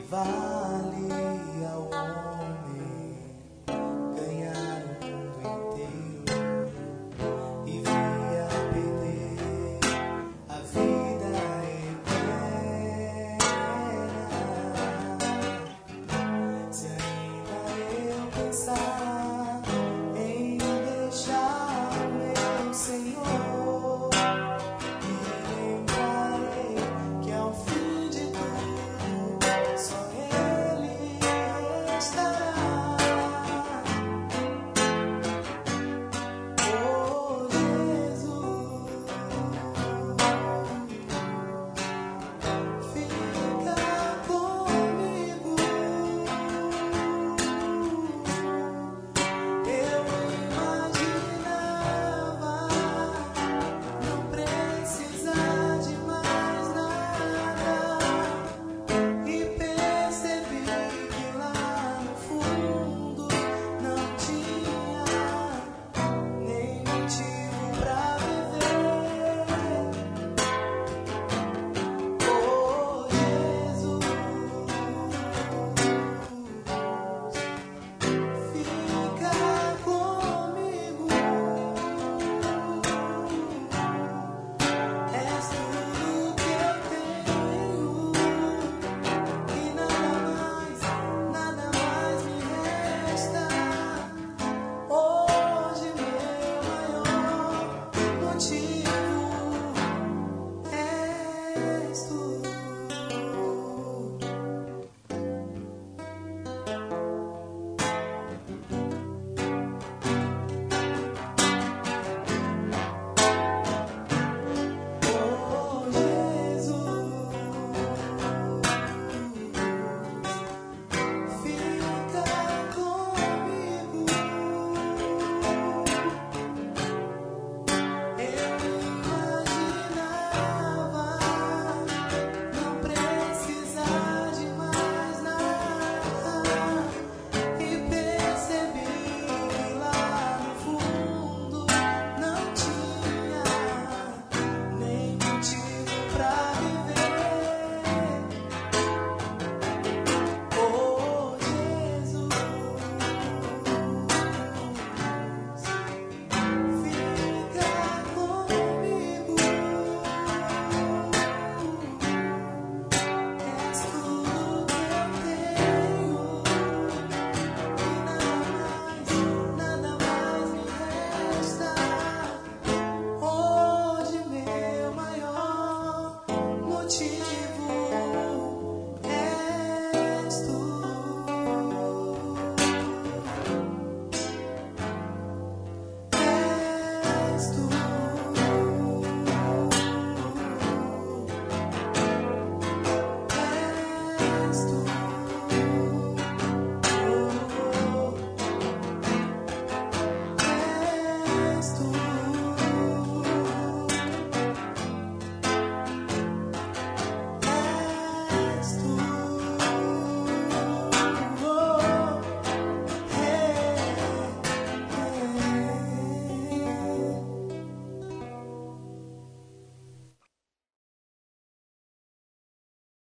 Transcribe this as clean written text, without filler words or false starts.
vale ao homem ganhar o mundo inteiro e vir a perder a vida eterna? Se ainda eu pensar em deixar o meu Senhor, e lembrarei que ao fim de tudo só Ele restará. Oh Jesus, fica comigo. Eu imaginava não precisar de mais nada e percebi que lá no fundo não tinha nem motivo pra viver. Oh Jesus, fica comigo. És tudo que eu tenho e nada mais me resta. Hoje meu maior motivo és tu. Oh Jesus, fica comigo. Eu imaginava não precisar de mais nada e percebi que lá no fundo não tinha nem motivo pra viver. Oh Jesus, fica comigo. És tudo que eu tenho e nada mais me resta. Hoje meu maior motivo